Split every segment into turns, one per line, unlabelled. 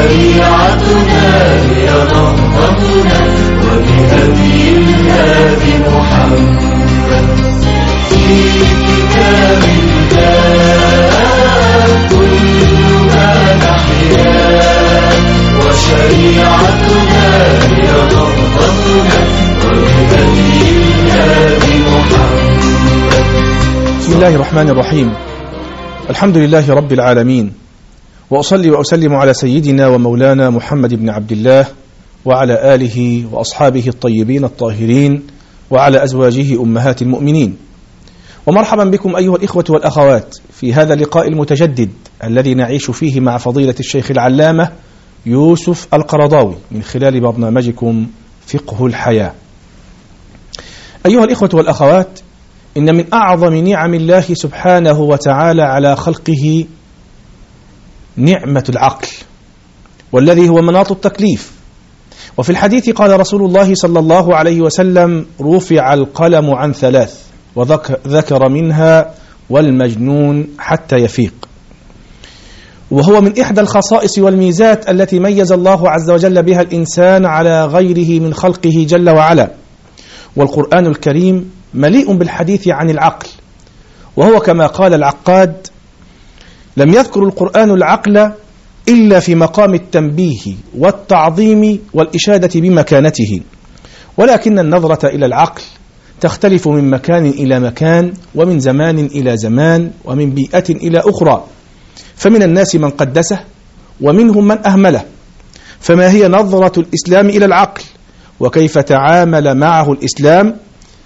وشريعتنا هي نهضتنا وبهدي الهادي محمد في كتاب الله كلنا نحيا وشريعتنا هي نهضتنا وبهدي الهادي محمد.
بسم الله الرحمن الرحيم. الحمد لله رب العالمين، وأصلي وأسلم على سيدنا ومولانا محمد بن عبد الله وعلى آله وأصحابه الطيبين الطاهرين وعلى أزواجه أمهات المؤمنين. ومرحبا بكم أيها الإخوة والأخوات في هذا اللقاء المتجدد الذي نعيش فيه مع فضيلة الشيخ العلامة يوسف القرضاوي من خلال برنامجكم فقه الحياة. أيها الإخوة والأخوات، إن من أعظم نعم الله سبحانه وتعالى على خلقه نعمة العقل، والذي هو مناط التكليف. وفي الحديث قال رسول الله صلى الله عليه وسلم: رفع القلم عن ثلاث، وذكر منها والمجنون حتى يفيق. وهو من إحدى الخصائص والميزات التي ميز الله عز وجل بها الإنسان على غيره من خلقه جل وعلا. والقرآن الكريم مليء بالحديث عن العقل، وهو كما قال العقاد: لم يذكر القرآن العقل إلا في مقام التنبيه والتعظيم والإشادة بمكانته، ولكن النظرة إلى العقل تختلف من مكان إلى مكان، ومن زمان إلى زمان، ومن بيئة إلى أخرى. فمن الناس من قدسه ومنهم من أهمله. فما هي نظرة الإسلام إلى العقل، وكيف تعامل معه الإسلام؟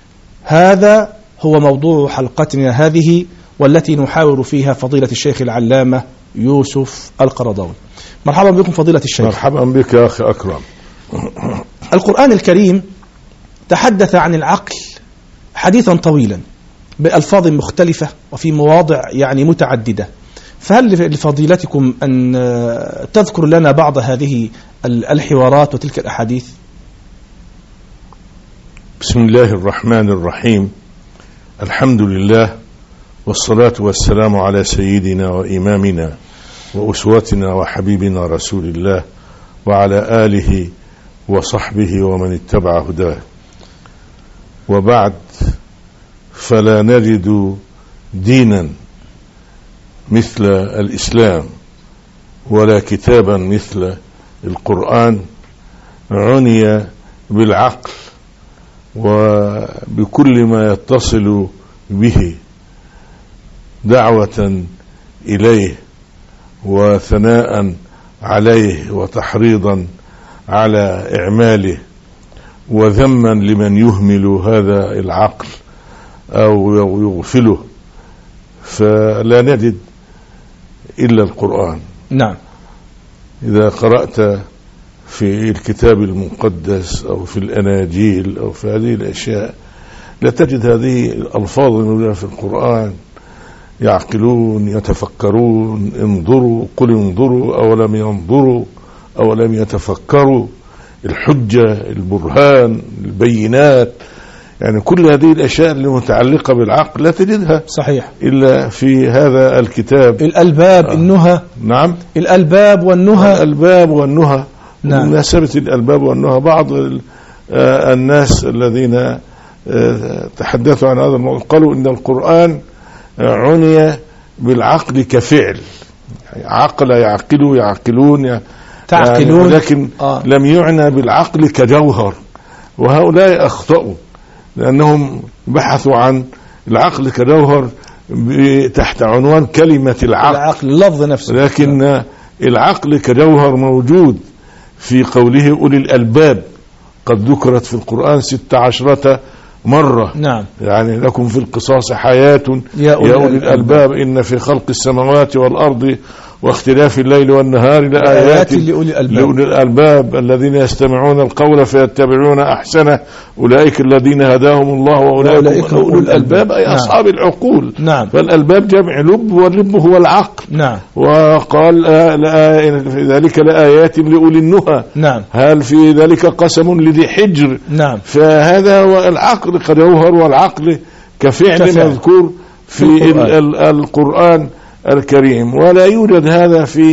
هذا هو موضوع حلقتنا هذه، والتي نحاور فيها فضيلة الشيخ العلامة يوسف القرضاوي. مرحبا بكم فضيلة الشيخ.
مرحبا بك يا أخي أكرم.
القرآن الكريم تحدث عن العقل حديثا طويلا بألفاظ مختلفة وفي مواضع متعددة، فهل لفضيلتكم أن تذكر لنا بعض هذه الحوارات وتلك الأحاديث؟
بسم الله الرحمن الرحيم. الحمد لله، والصلاة والسلام على سيدنا وإمامنا وأسوتنا وحبيبنا رسول الله وعلى آله وصحبه ومن اتبع هداه. وبعد، فلا نجد دينا مثل الإسلام ولا كتابا مثل القرآن عني بالعقل وبكل ما يتصل به دعوة إليه وثناء عليه وتحريضا على إعماله وذما لمن يهمل هذا العقل أو يغفله. فلا نجد إلا القرآن.
نعم.
إذا قرأت في الكتاب المقدس أو في الأناجيل أو في هذه الأشياء لا تجد هذه الألفاظ الموجودة في القرآن: يعقلون، يتفكرون، انظروا، قل انظروا أولم ينظروا أولم يتفكروا، الحجة، البرهان، البينات. كل هذه الأشياء المتعلقة بالعقل لا تجدها
صحيح
إلا في هذا الكتاب.
الألباب النهى.
نعم،
الألباب والنهى.
نعم. مناسبة الألباب والنهى، بعض الناس الذين تحدثوا عن هذا الموضوع قالوا إن القرآن عني بالعقل كفعل، عقل يعقلوا، يعقلون،
تعقلون،
لكن لم يعنى بالعقل كجوهر. وهؤلاء أخطأوا، لأنهم بحثوا عن العقل كجوهر تحت عنوان كلمة العقل،
اللفظ نفسه.
لكن العقل كجوهر موجود في قوله أولي الألباب، قد ذكرت في القرآن 16 مرة.
نعم.
لكم في القصاص حياة يا أولي الألباب إن في خلق السماوات والأرض واختلاف الليل والنهار لآيات لأولي الألباب الذين يستمعون القول فيتبعون أحسنه أولئك الذين هداهم الله وأولئك أولو الألباب، أي أصحاب العقول.
نعم.
فالألباب جمع لب، واللب هو العقل.
نعم.
وقال في ذلك لآيات لأولي النهى.
نعم.
هل في ذلك قسم لذي حجر؟
نعم.
فهذا هو العقل كجوهر، والعقل كفعل مذكور في القرآن الكريم. ولا يوجد هذا في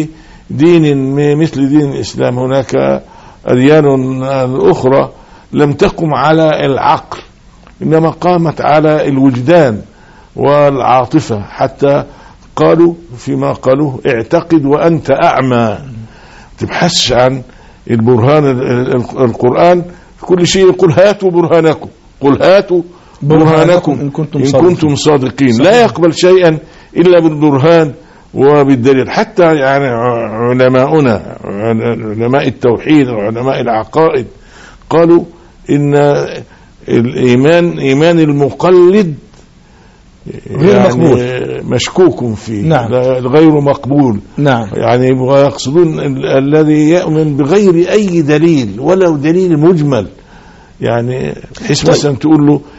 دين مثل دين الإسلام. هناك أديان أخرى لم تقم على العقل، إنما قامت على الوجدان والعاطفة، حتى قالوا فيما قالوه اعتقد وأنت أعمى، تبحثش عن البرهان. القرآن كل شيء يقول هاتوا برهانكم، قل هاتوا برهانكم إن كنتم صادقين. صحيح. لا يقبل شيئا إلا بالبرهان وبالدليل. حتى يعني علماؤنا، علماء التوحيد وعلماء العقائد، قالوا إن الإيمان إيمان المقلد غير يعني مقبول، مشكوك فيه. نعم. غير مقبول. نعم. يعني يقصدون الذي يؤمن بغير أي دليل ولو دليل مجمل. يعني بحيث مثلا تقول له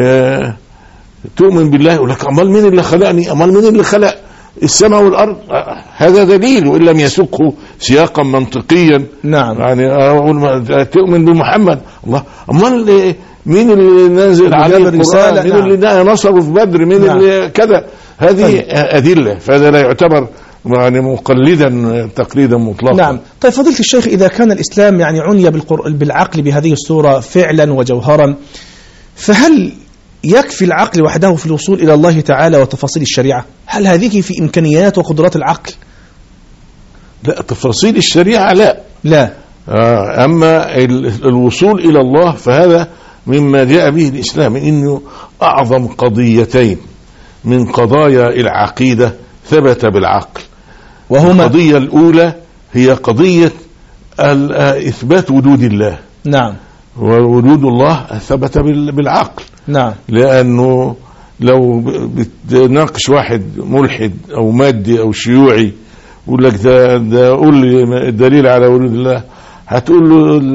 تؤمن بالله، يقول لك أمال مين اللي خلقني، أمال مين اللي خلق السماء والأرض، هذا دليل وإن لم يسوقه سياقا منطقيا. نعم. يعني تؤمن بمحمد، الله أمال مين اللي نازل عليه الرسالة، مين اللي نصره في بدر، مين اللي كذا، هذه أدلة، فهذا لا يعتبر يعني مقلدا تقليدا مطلقا. نعم.
طيب فضيلة الشيخ، إذا كان الإسلام يعني عني بالعقل بهذه الصورة فعلا وجوهرا، فهل يكفي العقل وحده في الوصول إلى الله تعالى وتفاصيل الشريعة؟ هل هذه في إمكانيات وقدرات العقل؟
لا، تفاصيل الشريعة لا. أما الوصول إلى الله فهذا مما جاء به الإسلام، إنه أعظم قضيتين من قضايا العقيدة ثبت بالعقل، وهما القضية الأولى هي قضية إثبات وجود الله. نعم. ووجود الله ثبت بالعقل. نعم. لأنه لو بتناقش واحد ملحد أو مادي أو شيوعي يقول لك ده قول لي الدليل على وجود الله، هتقول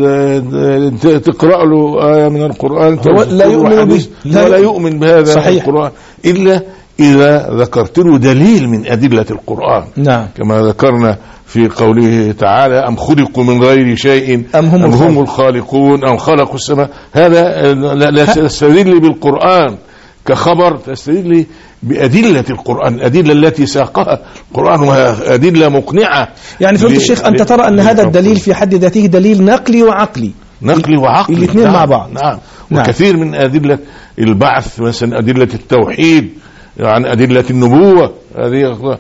له تقرأ له آية من القرآن
لا يؤمن به
ولا يؤمن بهذا. صحيح. القرآن إلا إذا ذكرت له دليل من أدلة القرآن. نعم. كما ذكرنا في قوله تعالى أم خلقوا من غير شيء أم هم الخالقون أم خلقوا السماء. هذا لا تستدل بالقرآن كخبر، تستدل بأدلة القرآن، الأدلة التي ساقها القرآن وهي أدلة مقنعة.
يعني فضيلة الشيخ أنت ترى أن هذا الدليل في حد ذاته دليل نقلي وعقلي الاثنين مع بعض.
نعم. وكثير من أدلة البعث، مثلا أدلة التوحيد، يعني أدلة النبوة هذه.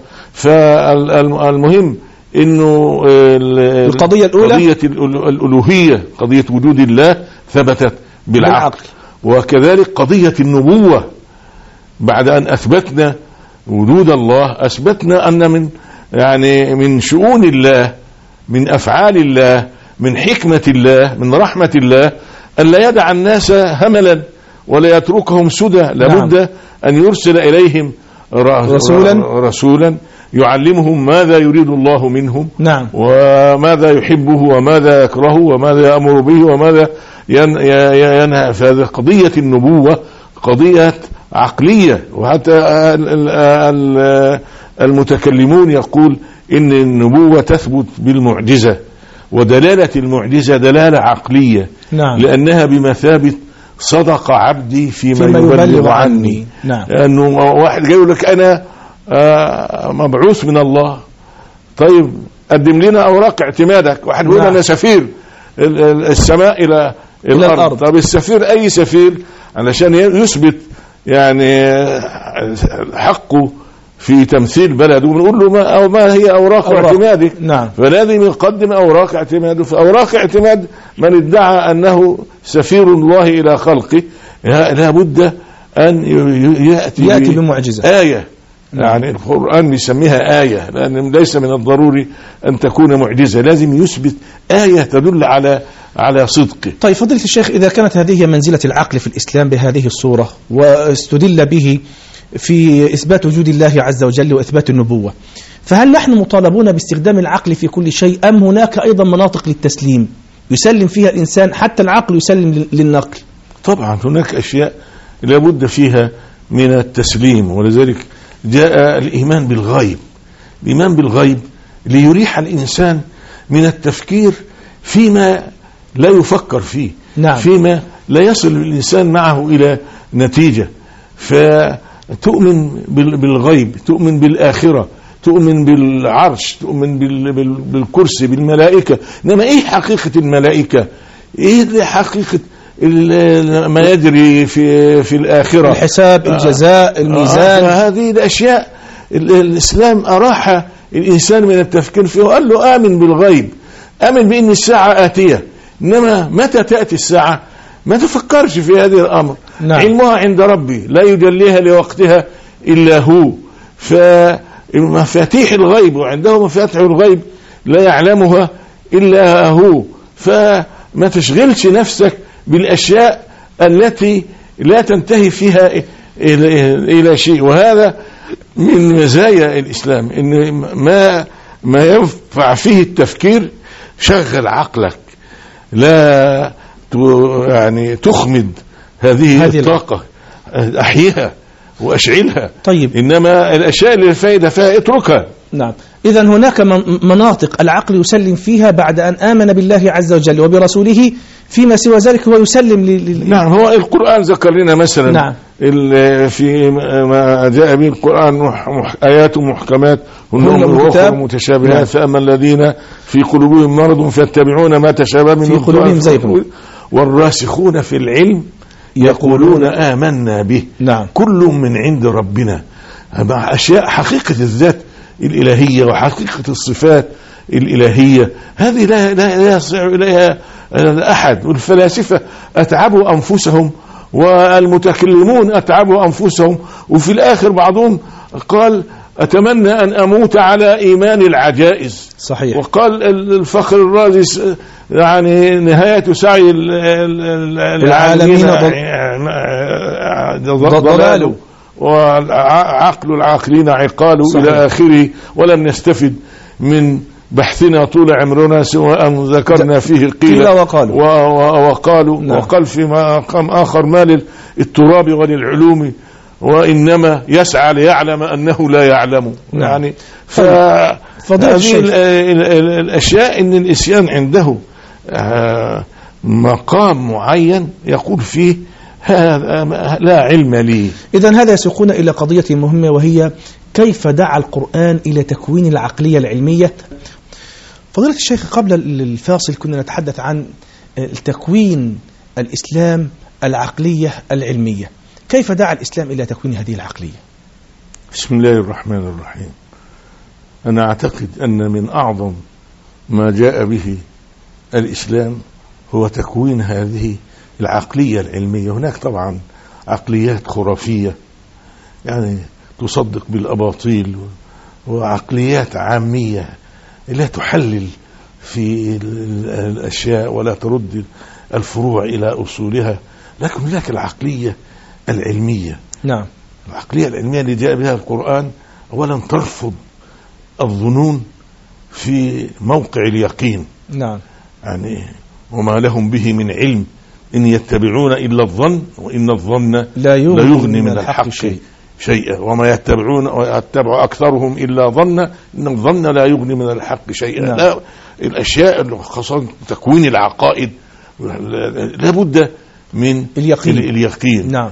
فالمهم إنه
القضية الأولى
قضية الألوهية، قضية وجود الله ثبتت بالعقل. وكذلك قضية النبوة، بعد أن أثبتنا وجود الله أثبتنا أن من شؤون الله، من أفعال الله، من حكمة الله، من رحمة الله، أن لا يدع الناس هملا ولا يتركهم سدى. لابد أن يرسل إليهم رسولا يعلمهم ماذا يريد الله منهم. نعم. وماذا يحبه وماذا يكرهه وماذا يأمر به وماذا ينهى. فهذه قضية النبوة قضية عقلية. وحتى المتكلمون يقول إن النبوة تثبت بالمعجزة، ودلالة المعجزة دلالة عقلية. نعم. لأنها بمثابة صدق عبدي فيما يبلغ عني. نعم. لأنه واحد جاي يقول لك أنا مبعوث من الله، طيب قدم لنا أوراق اعتمادك. واحد يقول أنا سفير السماء إلى الأرض. طب السفير أي سفير؟ علشان يثبت يعني حقه في تمثيل بلده، بنقول له ما هي أوراق اعتمادك؟ نعم. فلازم يقدم أوراق اعتماده. فأوراق اعتماد من ادعى أنه سفير الله إلى خلقه لا بد أن يأتي
بمعجزة،
آية. يعني القرآن بيسميها آية، لأن ليس من الضروري أن تكون معجزة، لازم يثبت آية تدل على صدقه.
طيب فضيلة الشيخ، إذا كانت هذه منزلة العقل في الإسلام بهذه الصورة، واستدل به في إثبات وجود الله عز وجل وإثبات النبوة، فهل نحن مطالبون باستخدام العقل في كل شيء، أم هناك أيضا مناطق للتسليم يسلم فيها الإنسان، حتى العقل يسلم للنقل؟
طبعا هناك أشياء لابد فيها من التسليم، ولذلك جاء الإيمان بالغيب. الإيمان بالغيب ليريح الإنسان من التفكير فيما لا يفكر فيه. نعم. فيما لا يصل الإنسان معه إلى نتيجة. فتؤمن بالغيب، تؤمن بالآخرة، تؤمن بالعرش، تؤمن بالكرسي، بالملائكة. إنما إيه حقيقة الملائكة؟ إيه حقيقة ما يجري في الآخرة؟
الحساب، الجزاء، الميزان.
هذه الأشياء الإسلام أراح الإنسان من التفكير فيه، وقال له آمن بالغيب، آمن بأن الساعة آتية، إنما متى تأتي الساعة ما تفكرش في هذه الأمر.
نعم.
علمها عند ربي لا يجليها لوقتها إلا هو. فمفاتيح الغيب وعنده مفاتيح الغيب لا يعلمها إلا هو. فما تشغلش نفسك بالأشياء التي لا تنتهي فيها إلى شيء. وهذا من مزايا الإسلام، إن ما ينفع فيه التفكير شغل عقلك، لا يعني تخمد هذه الطاقة، أحيها وأشعلها.
طيب.
إنما الأشياء اللي الفائدة فيها اتركها.
نعم. إذا هناك مناطق العقل يسلم فيها بعد أن آمن بالله عز وجل وبرسوله، فيما سوى ذلك هو يسلم
نعم. هو القرآن ذكر لنا مثلا،
نعم،
في ما جاء به القرآن آيات محكمات هن وأخر متشابهات. نعم. فأما الذين في قلوبهم مرض فيتبعون ما تشابه منه
في قلوبهم زيغ
والراسخون في العلم يقولون آمنا به.
نعم.
كل من عند ربنا. مع أشياء حقيقة الذات الإلهية وحقيقة الصفات الإلهية، هذه لا يصع إليها أحد. والفلاسفة أتعبوا أنفسهم والمتكلمون أتعبوا أنفسهم، وفي الآخر بعضهم قال أتمنى أن أموت على إيمان العجائز.
صحيح.
وقال الفخر الرازي يعني نهاية سعي العالمين ضلال وعقل العاقلين عقال. إلى آخره. ولم نستفد من بحثنا طول عمرنا سوى أن ذكرنا فيه قيل وقالوا.
نعم.
وقال في مقام آخر ما للتراب وللعلوم وإنما يسعى ليعلم أنه لا يعلم.
نعم.
يعني
هذه
الأشياء إن الإسيان عنده مقام معين يقول فيه هذا لا علم لي.
إذن هذا يسوقنا إلى قضية مهمة، وهي كيف دعا القرآن إلى تكوين العقلية العلمية. فضيلة الشيخ، قبل الفاصل كنا نتحدث عن تكوين الإسلام العقلية العلمية. كيف دعا الإسلام إلى تكوين هذه العقلية؟
بسم الله الرحمن الرحيم. أنا أعتقد أن من أعظم ما جاء به الإسلام هو تكوين هذه العقلية العلمية. هناك طبعا عقليات خرافية يعني تصدق بالأباطيل، وعقليات عامية لا تحلل في الأشياء ولا ترد الفروع إلى أصولها. لكن هناك العقلية العلمية.
نعم.
العقلية العلمية اللي جاء بها القرآن أولا ترفض الظنون في موقع اليقين.
نعم.
يعني وما لهم به من علم إن يتبعون إلا الظن وإن الظن لا يغني من الحق شيئا وما يتبع أكثرهم إلا ظن إن الظن لا يغني من الحق شيئا.
نعم.
لا، الأشياء خاصة تكوين العقائد لا بد من اليقين.
نعم.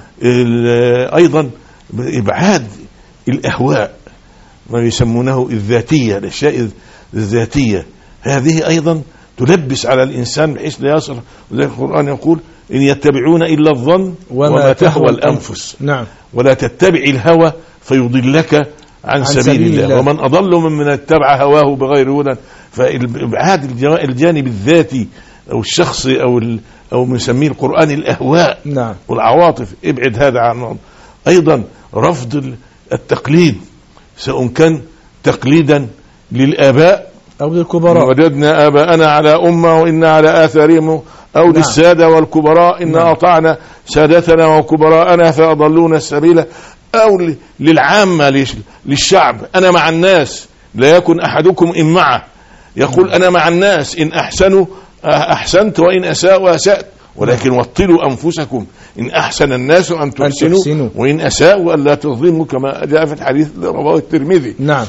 أيضا إبعاد الأهواء ما يسمونه الذاتية، الأشياء الذاتية هذه أيضا تلبس على الإنسان بحيث لا يصل. وذلك القرآن يقول إن يتبعون إلا الظن وما تهوى الأنفس.
نعم.
ولا تتبع الهوى فيضلك عن سبيل الله ومن أضل ممن اتبع هواه بغير هدى. فإبعاد الجانب الذاتي أو الشخصي أو نسميه القرآن الأهواء.
نعم.
والعواطف، ابعد هذا عنه. أيضا رفض التقليد، سواء كان تقليدا للآباء
أو للكبراء.
وجدنا آباءنا على أمة وإنا على آثارهم، أو
نعم.
للسادة والكبراء إنا أطعنا سادتنا وكبراءنا فأضلونا السبيل، أو للعامة للشعب أنا مع الناس لا يكن أحدكم إن معه. يقول أنا مع الناس إن أحسنوا أحسنت وإن أساءوا أسأت، ولكن وطلوا أنفسكم إن أحسن الناس أن تحسنوا وإن أساءوا ألا تظلموا كما جاء في الحديث اللي رواه الترمذي.
نعم.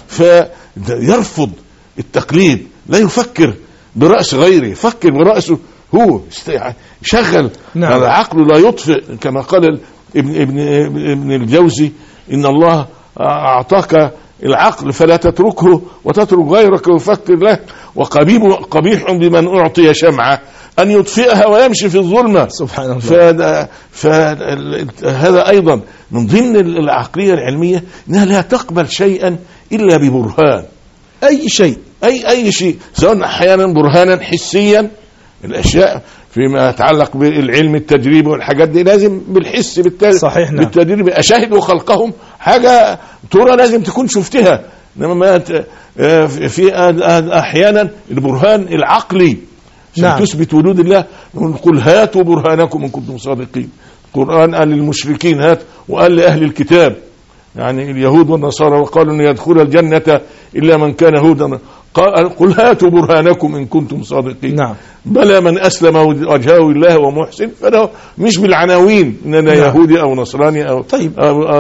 فيرفض التقليد، لا يفكر برأس غيره، يفكر برأسه هو، شغل.
نعم.
العقل لا يطفئ كما قال ابن الجوزي إن الله أعطاك العقل فلا تتركه وتترك غيرك ويفكر له، وقبيح بمن أعطي شمعة أن يطفئها ويمشي في الظلمة.
سبحان الله.
فهذا أيضا من ضمن العقلية العلمية، أنها لا تقبل شيئا إلا ببرهان.
أي شيء
أي شيء، سواء أحيانا برهانا حسيا، الأشياء فيما يتعلق بالعلم التجريبي والحاجات دي لازم بالحس
صحيح. نعم.
بالتجريب. أشاهدوا خلقهم، حاجة ترى لازم تكون شفتها. إنما في أحيانا البرهان العقلي عشان
نعم.
تثبت وجود الله. نقول هاتوا برهانكم إن كنتم صادقين. القرآن قال للمشركين هات، وقال لأهل الكتاب يعني اليهود والنصارى، وقالوا أن يدخل الجنة إلا من كان هودا، قل هاتوا برهانكم إن كنتم صادقين.
نعم.
بلى من أسلم وجهه لله ومحسن، فله مش بالعناوين إن أنا
نعم.
يهودي أو نصراني أو
طيب.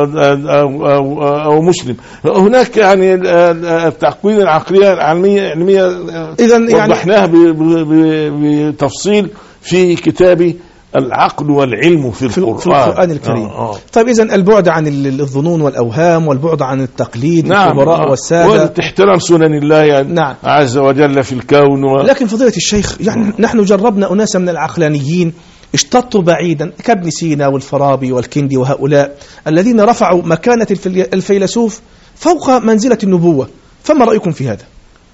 أو مسلم. هناك يعني التعقيد العقلية العلمية
إذن يعني
وضحناها بتفصيل في كتاب العقل والعلم في
القرآن الكريم. طيب إذن البعد عن الظنون والأوهام، والبعد عن التقليد،
نعم.
الخبراء والسادة،
وتحترم سنن الله يعني
نعم.
عز وجل في الكون
لكن فضيلة الشيخ، يعني نحن جربنا أناسا من العقلانيين اشتطوا بعيدا كابن سينا والفارابي والكندي وهؤلاء الذين رفعوا مكانة الفيلسوف فوق منزلة النبوة، فما رأيكم في هذا؟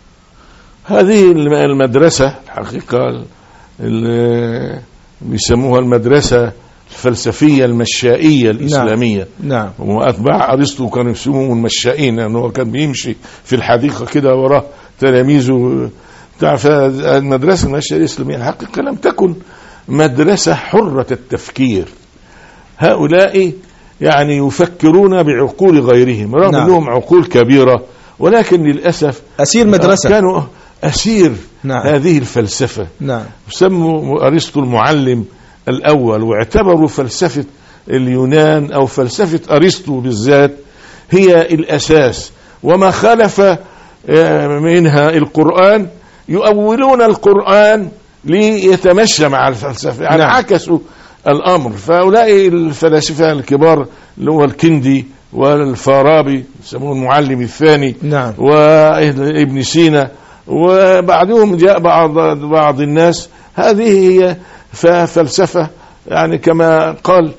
هذه المدرسة الحقيقة اللي بيسموها المدرسة الفلسفية المشائية الإسلامية.
نعم.
وأتباع أرسطو كانوا يسموهم المشائين، لأنه يعني كان بيمشي في الحديقة كده وراه تلاميذه. تعرف المدرسة المشائية الإسلامية الحقيقة لم تكن مدرسة حرة التفكير. هؤلاء يعني يفكرون بعقول غيرهم رغم
نعم.
أنهم عقول كبيرة، ولكن للأسف
أسير مدرسة،
كانوا أسير
نعم.
هذه الفلسفة.
نعم.
سموا أرسطو المعلم الأول، واعتبروا فلسفة اليونان أو فلسفة أرسطو بالذات هي الأساس، وما خالف منها القرآن يؤولون القرآن ليتمشى مع الفلسفة، يعني
نعم.
عكسوا الأمر. فهؤلاء الفلاسفة الكبار اللي هو الكندي والفارابي يسمون المعلم الثاني،
نعم.
وابن سينا، وبعدهم جاء بعض الناس. هذه هي فلسفة يعني كما قال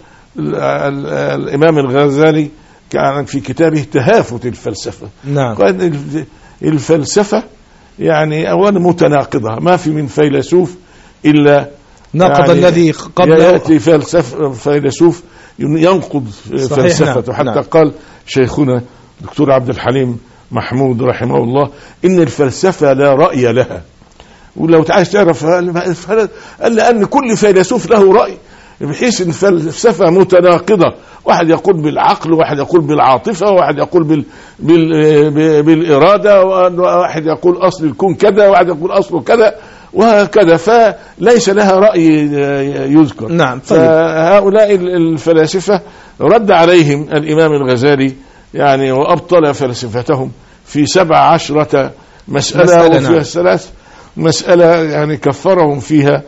الإمام الغزالي كان في كتابه تهافت الفلسفة.
نعم.
قال الفلسفة يعني أولا متناقضة، ما في من فيلسوف إلا
نقض
يعني
الذي قبله.
يأتي فيلسوف ينقض فلسفته. حتى
نعم. قال
قال شيخنا دكتور عبد الحليم محمود رحمه الله إن الفلسفة لا رأي لها. ولو عايز تعرف قال لأن كل فيلسوف له رأي، بحيث ان الفلسفة متناقضة، واحد يقول بالعقل، واحد يقول بالعاطفة، واحد يقول بالإرادة، واحد يقول أصل الكون كذا، واحد يقول أصله كذا، وهكذا. فليس لها رأي يذكر.
نعم.
فهؤلاء الفلاسفة رد عليهم الإمام الغزالي يعني وأبطل فلسفتهم في 17 مسألة وفيها
نعم.
3 مسألة يعني كفرهم فيها،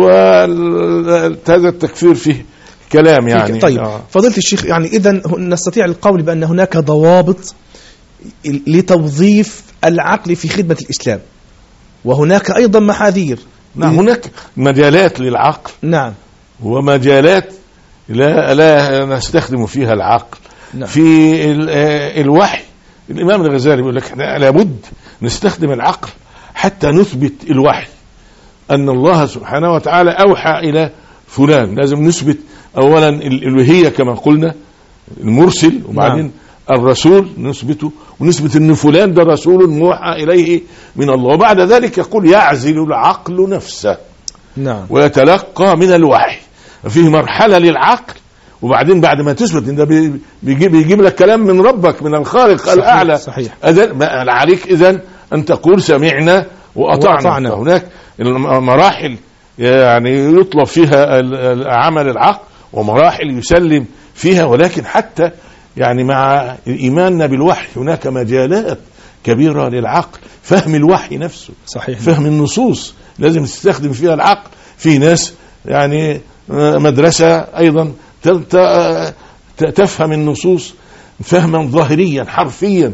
وهذا التكفير فيه كلام يعني.
طيب فضيلة الشيخ، يعني إذن نستطيع القول بأن هناك ضوابط لتوظيف العقل في خدمة الإسلام، وهناك أيضا محاذير.
نعم. هناك مجالات للعقل،
نعم،
ومجالات لا نستخدم فيها العقل.
نعم.
في الوحي الإمام الغزالي يقول لك لابد نستخدم العقل حتى نثبت الوحي، أن الله سبحانه وتعالى أوحى إلى فلان. لازم نثبت أولا الألوهية كما قلنا، المرسل، وبعدين
نعم.
الرسول نثبته، ونثبت أن فلان ده رسول موحى إليه من الله. وبعد ذلك يقول يعزل العقل نفسه،
نعم،
ويتلقى من الوحي. فيه مرحلة للعقل، وبعدين بعد ما تثبت ان ده بيجيب لك كلام من ربك، من الخالق. صحيح. الأعلى.
صحيح.
عليك إذن أن تقول سمعنا وأطعنا. فهناك مراحل يعني يطلب فيها عمل العقل، ومراحل يسلم فيها. ولكن حتى يعني مع إيماننا بالوحي هناك مجالات كبيرة للعقل، فهم الوحي نفسه.
صحيح.
فهم النصوص لازم تستخدم فيها العقل. في ناس يعني مدرسة أيضا تفهم النصوص فهما ظاهريا حرفيا،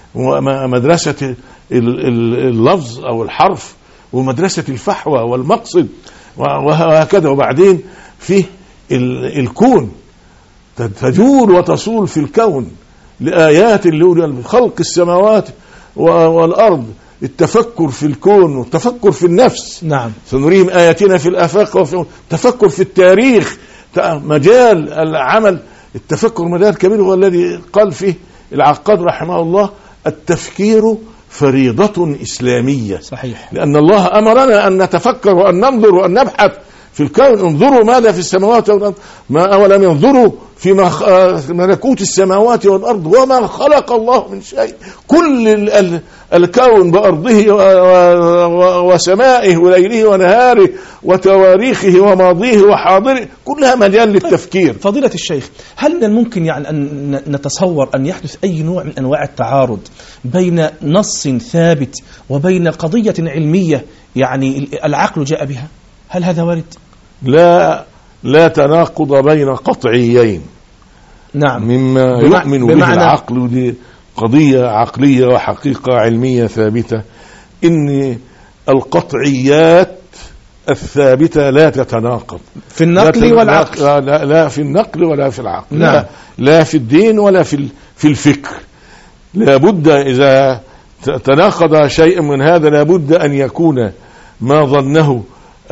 ومدرسة اللفظ أو الحرف، ومدرسة الفحوى والمقصد، وهكذا. وبعدين فيه الكون، تجول وتصول في الكون لآيات خلق السماوات والأرض، التفكر في الكون والتفكر في النفس.
نعم.
سنريهم آياتنا في الآفاق وفي التفكر في التاريخ، مجال العمل التفكر مجال كبير، هو الذي قال فيه العقاد رحمه الله: التفكير فريضة إسلامية.
صحيح.
لأن الله أمرنا أن نتفكر وأن ننظر وأن نبحث في الكون. انظروا ماذا في السماوات والأرض، ما أولم ينظروا في ملكوت السماوات والأرض وما خلق الله من شيء. كل الكون بأرضه وسمائه وليله ونهاره وتواريخه وماضيه وحاضره، كلها مجال للتفكير.
فضيلة الشيخ، هل من الممكن يعني أن نتصور أن يحدث أي نوع من أنواع التعارض بين نص ثابت وبين قضية علمية يعني العقل جاء بها؟ هل هذا وارد؟
لا تناقض بين قطعيين.
نعم.
مما يؤمن به العقل، ودي قضية عقلية وحقيقة علمية ثابتة، إن القطعيات الثابتة لا تتناقض
في النقل والعقل.
لا في النقل ولا في العقل.
نعم.
لا في الدين ولا في الفكر. لابد إذا تناقض شيء من هذا لابد أن يكون ما ظنه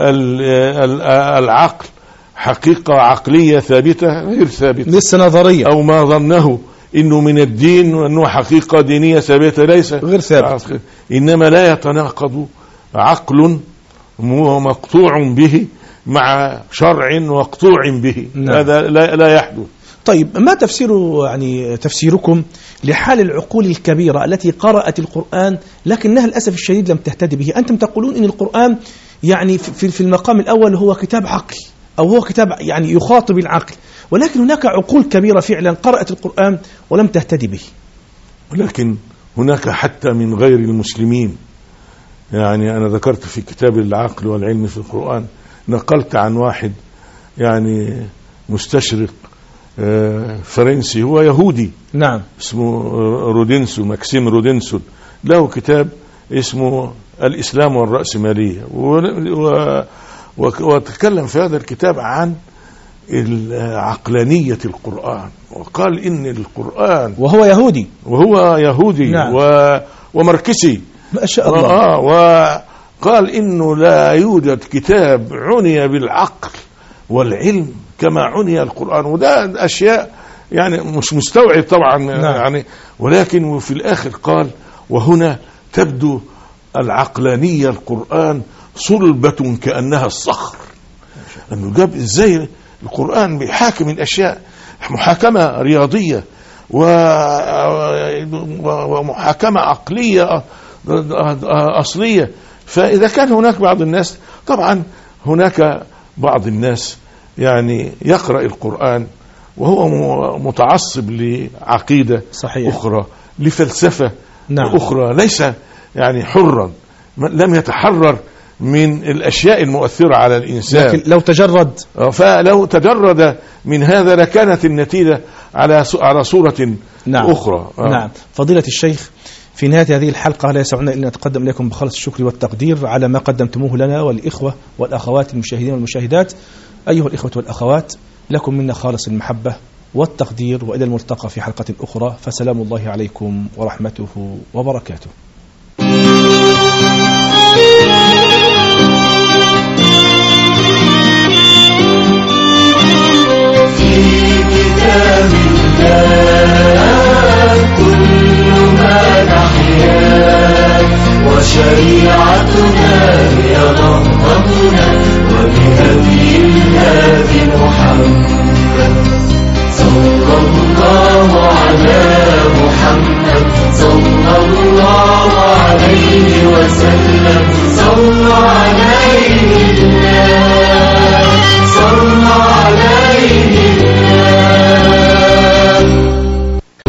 العقل حقيقة عقلية ثابتة غير ثابتة،
لسه نظرية،
أو ما ظنه إنه من الدين وأنه حقيقة دينية ثابتة ليس غير ثابت. إنما لا يتناقض عقل مقطوع به مع شرع مقطوع به. نعم. هذا لا يحدث.
طيب، ما تفسيركم لحال العقول الكبيرة التي قرأت القرآن لكنها للأسف الشديد لم تهتدي به؟ أنتم تقولون إن القرآن يعني في المقام الأول هو كتاب عقل، أو هو كتاب يعني يخاطب العقل، ولكن هناك عقول كبيرة فعلا قرأت القرآن ولم تهتدي به.
ولكن هناك حتى من غير المسلمين. يعني أنا ذكرت في كتاب العقل والعلم في القرآن، نقلت عن واحد يعني مستشرق فرنسي، هو يهودي.
نعم.
اسمه رودينسون، ماكسيم رودينسون، له كتاب اسمه الإسلام والرأسمالية، وتكلم في هذا الكتاب عن عقلانية القرآن، وقال إن القرآن،
وهو يهودي.
نعم. وماركسي
ما شاء الله.
وقال إنه لا يوجد كتاب عني بالعقل والعلم كما عني القرآن. وده أشياء يعني مش مستوعب طبعا. نعم. يعني ولكن في الآخر قال: وهنا تبدو العقلانية القرآن صلبة كأنها الصخر. أنه جاب إزاي القرآن بيحاكم الأشياء محاكمة رياضية ومحاكمة عقلية أصلية. فإذا كان هناك بعض الناس، طبعا هناك بعض الناس يعني يقرأ القرآن وهو متعصب لعقيدة
صحيح.
أخرى، لفلسفة.
نعم.
أخرى، ليس يعني حرا، لم يتحرر من الأشياء المؤثرة على الإنسان.
لكن لو تجرد
من هذا لكانت النتيجة على صورة
نعم.
أخرى.
نعم. فضيلة الشيخ، في نهاية هذه الحلقة لا يسعنا إلا نتقدم إليكم بخالص الشكر والتقدير على ما قدمتموه لنا والإخوة والأخوات المشاهدين والمشاهدات. أيها الإخوة والأخوات، لكم منا خالص المحبة والتقدير، وإلى الملتقى في حلقة أخرى، فسلام الله عليكم ورحمته وبركاته.
وشريعتنا هي ضمتنا، وبهدي الهادي محمد. صلى الله على محمد، صلى الله عليه وسلم، صلى على